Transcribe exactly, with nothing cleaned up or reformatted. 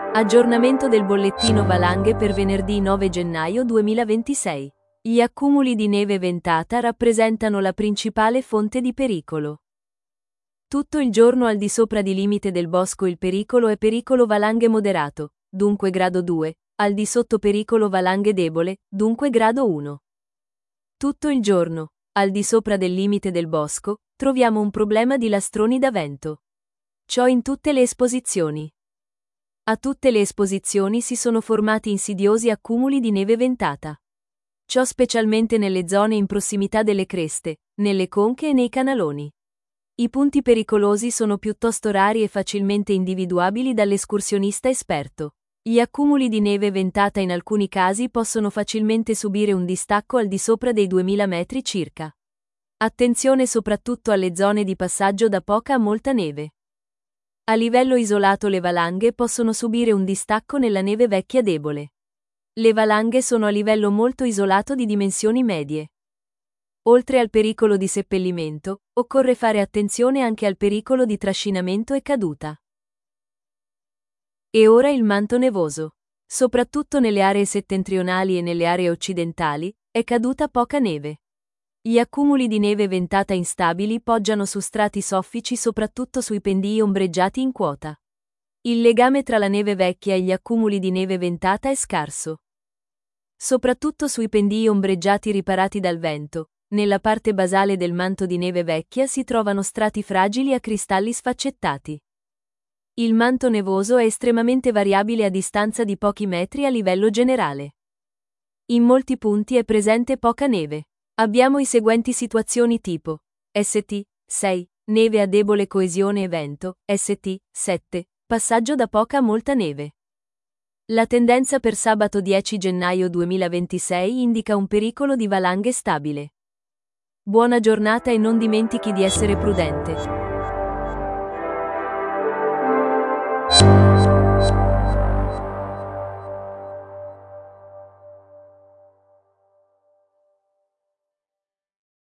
Aggiornamento del bollettino valanghe per venerdì nove gennaio duemilaventisei. Gli accumuli di neve ventata rappresentano la principale fonte di pericolo. Tutto il giorno al di sopra di limite del bosco il pericolo è pericolo valanghe moderato, dunque grado due, al di sotto pericolo valanghe debole, dunque grado uno. Tutto il giorno, al di sopra del limite del bosco, troviamo un problema di lastroni da vento. Ciò in tutte le esposizioni. A tutte le esposizioni si sono formati insidiosi accumuli di neve ventata. Ciò specialmente nelle zone in prossimità delle creste, nelle conche e nei canaloni. I punti pericolosi sono piuttosto rari e facilmente individuabili dall'escursionista esperto. Gli accumuli di neve ventata in alcuni casi possono facilmente subire un distacco al di sopra dei duemila metri circa. Attenzione soprattutto alle zone di passaggio da poca a molta neve. A livello isolato le valanghe possono subire un distacco nella neve vecchia debole. Le valanghe sono a livello molto isolato di dimensioni medie. Oltre al pericolo di seppellimento, occorre fare attenzione anche al pericolo di trascinamento e caduta. E ora il manto nevoso. Soprattutto nelle aree settentrionali e nelle aree occidentali, è caduta poca neve. Gli accumuli di neve ventata instabili poggiano su strati soffici soprattutto sui pendii ombreggiati in quota. Il legame tra la neve vecchia e gli accumuli di neve ventata è scarso. Soprattutto sui pendii ombreggiati riparati dal vento, nella parte basale del manto di neve vecchia si trovano strati fragili a cristalli sfaccettati. Il manto nevoso è estremamente variabile a distanza di pochi metri a livello generale. In molti punti è presente poca neve. Abbiamo i seguenti situazioni tipo S T sei, neve a debole coesione e vento, S T sette, passaggio da poca a molta neve. La tendenza per sabato dieci gennaio duemilaventisei indica un pericolo di valanghe stabile. Buona giornata e non dimentichi di essere prudente.